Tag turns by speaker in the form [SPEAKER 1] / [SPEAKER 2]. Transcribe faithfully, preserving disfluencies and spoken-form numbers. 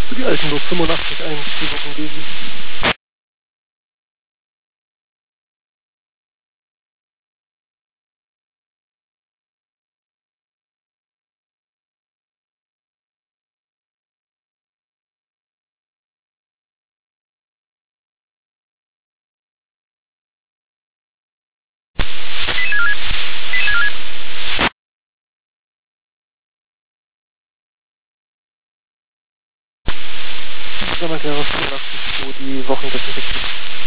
[SPEAKER 1] Für die alten Lob fünfundachtzig ein, die Wochen geben. Sammelklärer fünfundachtzig, wo die Wochen desinfiziert.